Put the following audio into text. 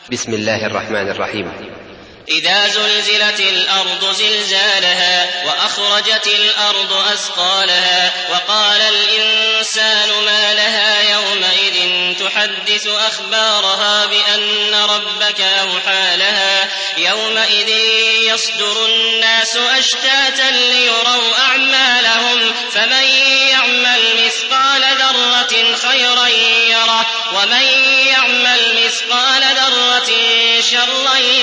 بسم الله الرحمن الرحيم. إذا زلزلت الأرض زلزالها وأخرجت الأرض أثقالها وقال الإنسان ما لها يومئذ تحدث أخبارها بأن ربك أوحى لها يومئذ يصدر الناس أشتاتا ليروا أعمالهم فمن يعمل مثقال ذرة خيرا يره ومن يعمل مثقال ذرة شرا